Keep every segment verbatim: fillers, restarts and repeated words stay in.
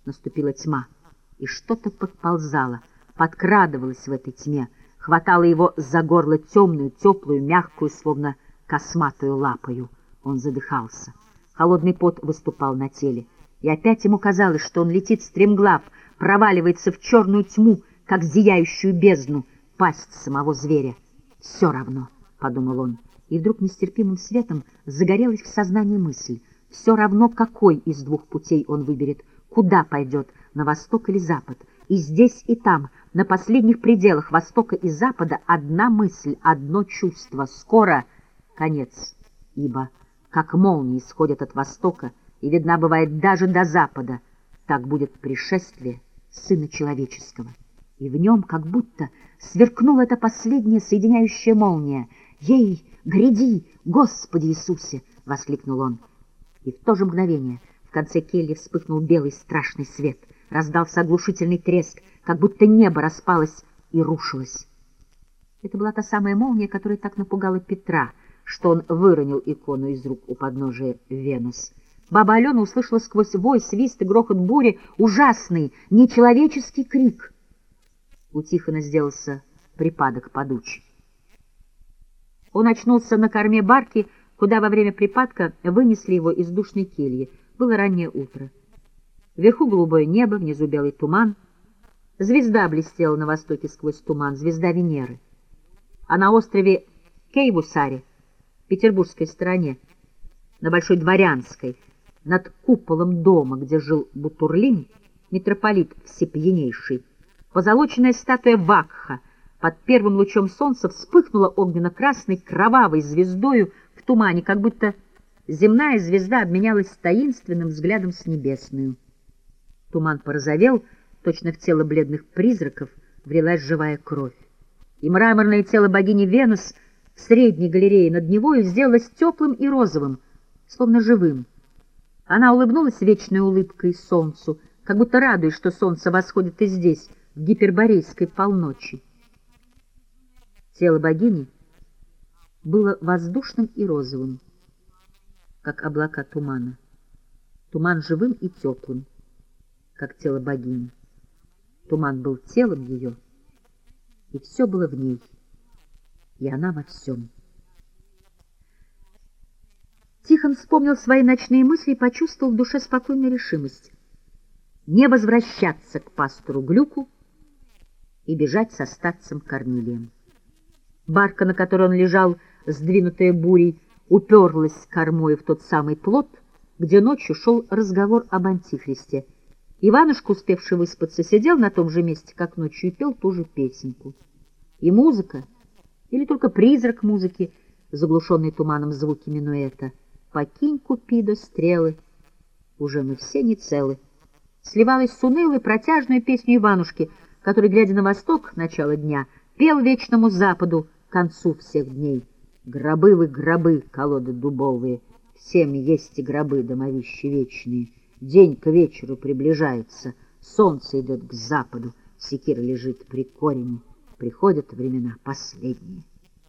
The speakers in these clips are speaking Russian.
Наступила тьма, и что-то подползало, подкрадывалось в этой тьме, хватало его за горло темную, теплую, мягкую, словно косматую лапою. Он задыхался. Холодный пот выступал на теле, и опять ему казалось, что он летит стремглав, проваливается в черную тьму, как зияющую бездну, пасть самого зверя. «Все равно», — подумал он, и вдруг нестерпимым светом загорелась в сознании мысль. Все равно, какой из двух путей он выберет, куда пойдет, на восток или запад. И здесь, и там, на последних пределах востока и запада, одна мысль, одно чувство. Скоро конец, ибо, как молнии сходят от востока, и видна бывает даже до запада, так будет пришествие Сына Человеческого. И в нем как будто сверкнула эта последняя соединяющая молния. «Ей, гряди, Господи Иисусе!» — воскликнул он. И в то же мгновение в конце кельи вспыхнул белый страшный свет. Раздался оглушительный треск, как будто небо распалось и рушилось. Это была та самая молния, которая так напугала Петра, что он выронил икону из рук у подножия Венус. Баба Алена услышала сквозь вой, свист и грохот бури ужасный, нечеловеческий крик. У Тихона сделался припадок подучий. Он очнулся на корме барки, куда во время припадка вынесли его из душной кельи. Было раннее утро. Вверху голубое небо, внизу белый туман. Звезда блестела на востоке сквозь туман, звезда Венеры. А на острове Кейвусаре, петербургской стороне, на Большой Дворянской, над куполом дома, где жил Бутурлин, митрополит всепьянейший, позолоченная статуя Вакха под первым лучом солнца вспыхнула огненно-красной кровавой звездою в тумане, как будто земная звезда обменялась таинственным взглядом с небесную. Туман порозовел, точно в тело бледных призраков врелась живая кровь. И мраморное тело богини Венус в средней галерее над Невою сделалось теплым и розовым, словно живым. Она улыбнулась вечной улыбкой солнцу, как будто радуясь, что солнце восходит и здесь, в гиперборейской полночи. Тело богини было воздушным и розовым, как облака тумана. Туман живым и теплым, как тело богини. Туман был телом ее, и все было в ней, и она во всем. Тихон вспомнил свои ночные мысли и почувствовал в душе спокойную решимость не возвращаться к пастору Глюку и бежать со старцем Корнилием. Барка, на которой он лежал, сдвинутая бурей, уперлась кормой в тот самый плот, где ночью шел разговор об Антихристе. Иванушка, успевший выспаться, сидел на том же месте, как ночью, и пел ту же песенку. И музыка, или только призрак музыки, заглушенный туманом звуки минуэта, «Покинь, Купидо, стрелы, уже мы все не целы», сливалась с унылой протяжную песню Иванушки, который, глядя на восток начала дня, пел вечному западу к концу всех дней. «Гробы вы, гробы, колоды дубовые, всем есть и гробы, домовища вечные. День к вечеру приближается, солнце идет к западу, секира лежит при корене, приходят времена последние».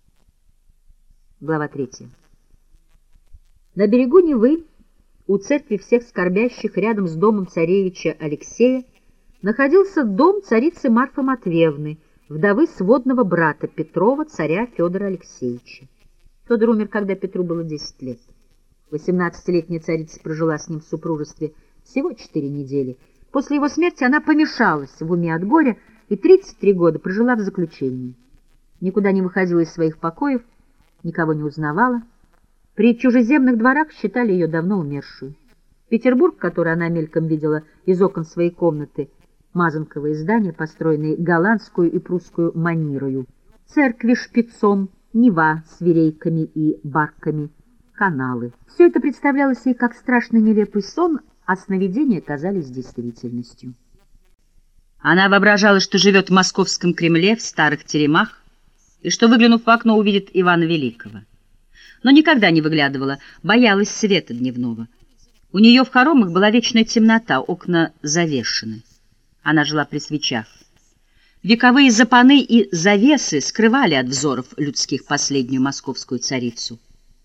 Глава третья. На берегу Невы, у церкви всех скорбящих, рядом с домом царевича Алексея, находился дом царицы Марфы Матвеевны, вдовы сводного брата Петрова, царя Федора Алексеевича. Федор умер, когда Петру было десять лет. Восемнадцатилетняя царица прожила с ним в супружестве всего четыре недели. После его смерти она помешалась в уме от горя и тридцать три года прожила в заключении. Никуда не выходила из своих покоев, никого не узнавала. При чужеземных дворах считали ее давно умершую. Петербург, который она мельком видела из окон своей комнаты, мазанковые здания, построенные голландскую и прусскую манирою, церкви шпицом, Нева с верейками и барками, каналы. Все это представлялось ей как страшный нелепый сон, а сновидения казались действительностью. Она воображала, что живет в московском Кремле, в старых теремах, и что, выглянув в окно, увидит Ивана Великого. Но никогда не выглядывала, боялась света дневного. У нее в хоромах была вечная темнота, окна завешены. Она жила при свечах. Вековые запаны и завесы скрывали от взоров людских последнюю московскую царицу.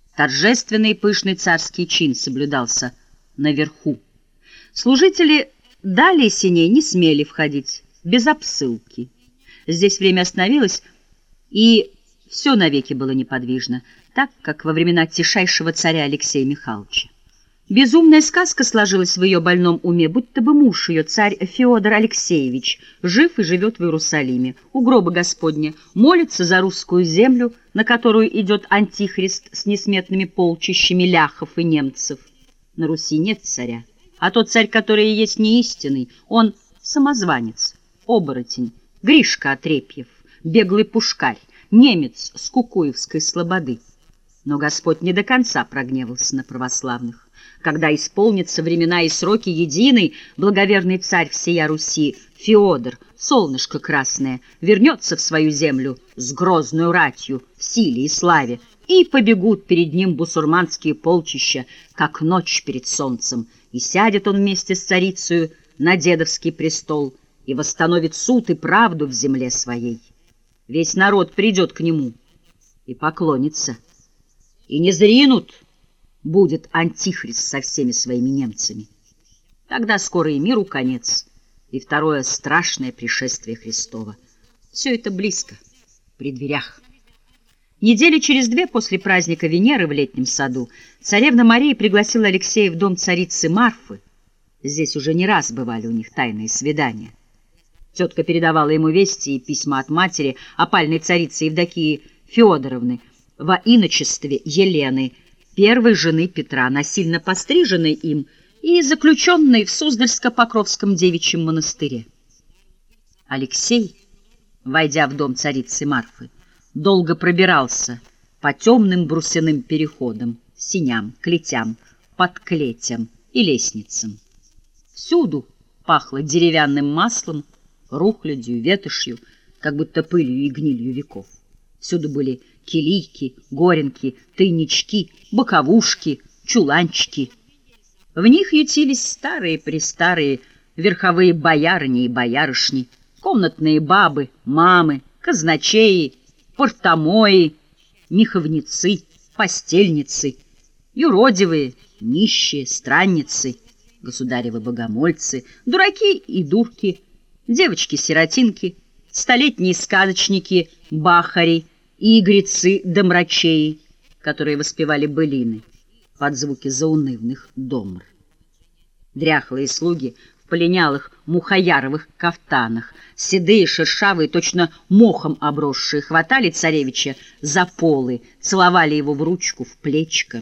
Торжественный и пышный царский чин соблюдался наверху. Служители Далее синей не смели входить, без обсылки. Здесь время остановилось, и все навеки было неподвижно, так, как во времена тишайшего царя Алексея Михайловича. Безумная сказка сложилась в ее больном уме, будто бы муж ее, царь Феодор Алексеевич, жив и живет в Иерусалиме, у гроба Господня, молится за русскую землю, на которую идет антихрист с несметными полчищами ляхов и немцев. На Руси нет царя, а тот царь, который есть не истинный, он самозванец, оборотень, Гришка Отрепьев, беглый пушкарь, немец с Кукуевской слободы. Но Господь не до конца прогневался на православных. Когда исполнятся времена и сроки, единый, благоверный царь всея Руси, Феодор, солнышко красное, вернется в свою землю с грозную ратью, в силе и славе, и побегут перед ним бусурманские полчища, как ночь перед солнцем, и сядет он вместе с царицею на дедовский престол и восстановит суд и правду в земле своей. Весь народ придет к нему и поклонится, и не зринут будет антихрист со всеми своими немцами. Тогда скоро и миру конец, и второе страшное пришествие Христова. Все это близко, при дверях. Недели через две после праздника Венеры в летнем саду царевна Мария пригласила Алексея в дом царицы Марфы. Здесь уже не раз бывали у них тайные свидания. Тетка передавала ему вести и письма от матери, опальной царицы Евдокии Феодоровны, во иночестве Елены, первой жены Петра, насильно постриженной им и заключенной в Суздальско-Покровском девичьем монастыре. Алексей, войдя в дом царицы Марфы, долго пробирался по темным брусяным переходам, сеням, клетям, подклетям и лестницам. Всюду пахло деревянным маслом, рухлядью, ветошью, как будто пылью и гнилью веков. Всюду были килийки, горенки, тайнички, боковушки, чуланчики. В них ютились старые-престарые верховые боярыни и боярышни, комнатные бабы, мамы, казначеи, портомои, меховницы, постельницы, юродивые, нищие, странницы, государевы богомольцы, дураки и дурки, девочки-сиротинки, столетние сказочники, бахари, игрицы да мрачеи, которые воспевали былины под звуки заунывных домр. Дряхлые слуги в полинялых мухаяровых кафтанах, седые, шершавые, точно мохом обросшие, хватали царевича за полы, целовали его в ручку, в плечко.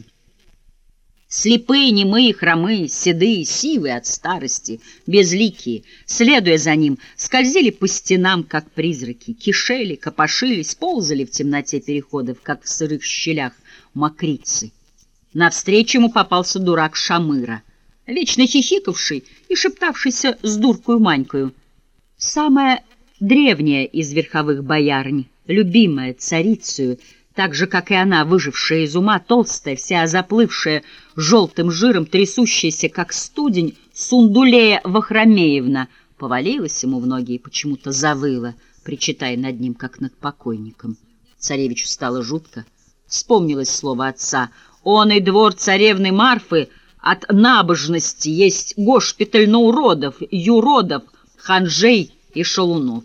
Слепые, немые, хромые, седые, сивые от старости, безликие, следуя за ним, скользили по стенам, как призраки, кишели, копошились, ползали в темноте переходов, как в сырых щелях мокрицы. Навстречу ему попался дурак Шамыра, вечно хихикавший и шептавшийся с дуркою Манькою. Самая древняя из верховых боярынь, любимая царицею, так же, как и она, выжившая из ума, толстая, вся заплывшая желтым жиром, трясущаяся, как студень, Сундулея Вахромеевна, повалилась ему в ноги и почему-то завыла, причитая над ним, как над покойником. Царевичу стало жутко. Вспомнилось слово отца: «Он и двор царевны Марфы от набожности есть госпиталь на уродов, юродов, ханжей и шалунов».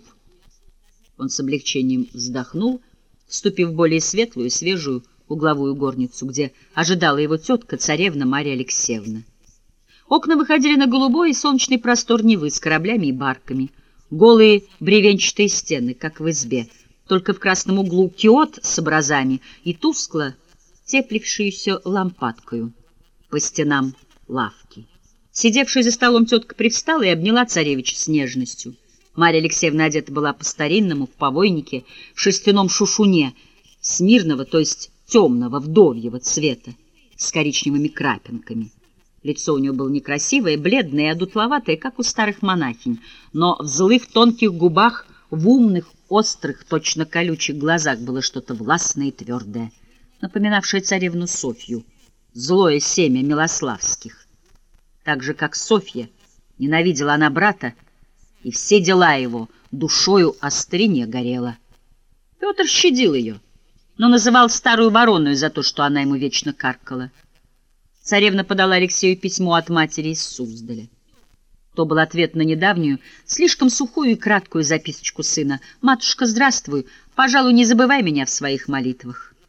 Он с облегчением вздохнул, вступив в более светлую, свежую угловую горницу, где ожидала его тетка, царевна Марья Алексеевна. Окна выходили на голубой и солнечный простор Невы с кораблями и барками, голые бревенчатые стены, как в избе, только в красном углу киот с образами и тускло теплившуюся лампадкою. По стенам лавки. Сидевшая за столом тетка привстала и обняла царевича с нежностью. Марья Алексеевна одета была по-старинному, в повойнике, в шерстяном шушуне, смирного, то есть темного, вдовьего цвета, с коричневыми крапинками. Лицо у нее было некрасивое, бледное и одутловатое, как у старых монахинь, но в злых тонких губах, в умных, острых, точно колючих глазах было что-то властное и твердое, напоминавшее царевну Софью, злое семя Милославских. Так же, как Софья, ненавидела она брата, и все дела его душою о старине горело. Петр щадил ее, но называл старую вороную за то, что она ему вечно каркала. Царевна подала Алексею письмо от матери из Суздаля. То был ответ на недавнюю, слишком сухую и краткую записочку сына. «Матушка, здравствуй. Пожалуй, не забывай меня в своих молитвах».